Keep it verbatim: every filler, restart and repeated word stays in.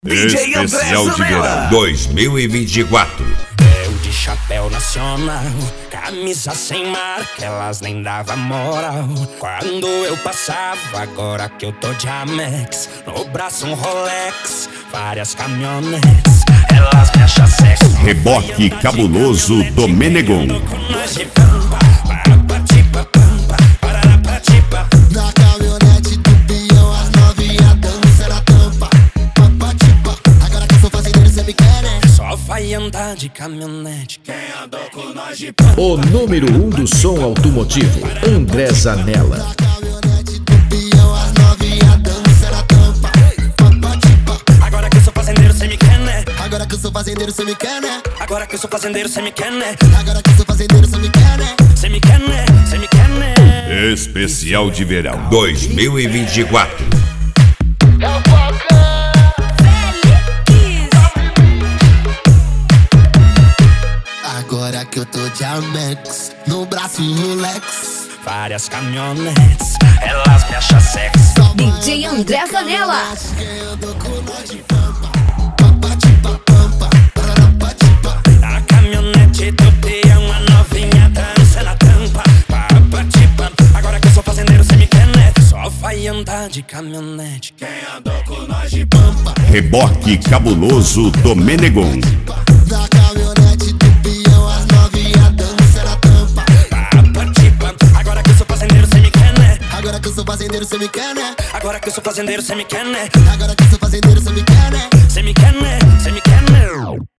Especial de Verão dois mil e vinte e quatro. Eu de chapéu nacional, camisa sem marca, elas nem davam moral. Quando eu passava, agora que eu tô de Amex, no braço um Rolex, várias caminhonetes, elas me acham sexy. Reboque cabuloso do Menegon. Na caminhonete do peão, as novinhas dançam na tampa. Agora que eu sou fazendeiro, cê me quer, né? Só vai andar de caminhonete quem andou com nós de pampa. O número um do som automotivo, André Zanella. Na caminhonete do peão, as novinhas dançam na tampa. Agora que eu sou fazendeiro, cê me quer, né? Agora que eu sou fazendeiro, cê me quer, né? Agora que eu sou fazendeiro, cê me quer, né? Agora que eu sou fazendeiro, cê me quer, né? Cê me quer, né? Cê me quer, né? Especial de Verão dois mil e vinte e quatro. Agora que eu tô de Amex, no braço um Rolex, várias caminhonetes, elas me acham sexy. D J André Zanella. quem andou com nós de pampa. Pampa, tipa, pampa, pararapa, tipa. Na caminhonete do peão, a novinha dança na tampa. Papa, tipa. Agora que eu sou fazendeiro, cê me quer, né? Só vai andar de caminhonete quem andou com nós de pampa. Reboque cabuloso do Menegon. Na caminhonete do peão, as novinhas dançam na tampa. Papa, tipa. Agora que eu sou fazendeiro, cê me quer, né? Agora que eu sou fazendeiro, cê me quer, né? Agora que eu sou fazendeiro, cê me quer, né? Agora que eu sou fazendeiro, cê me quer, né? Cê me quer, né? Cê me quer, né?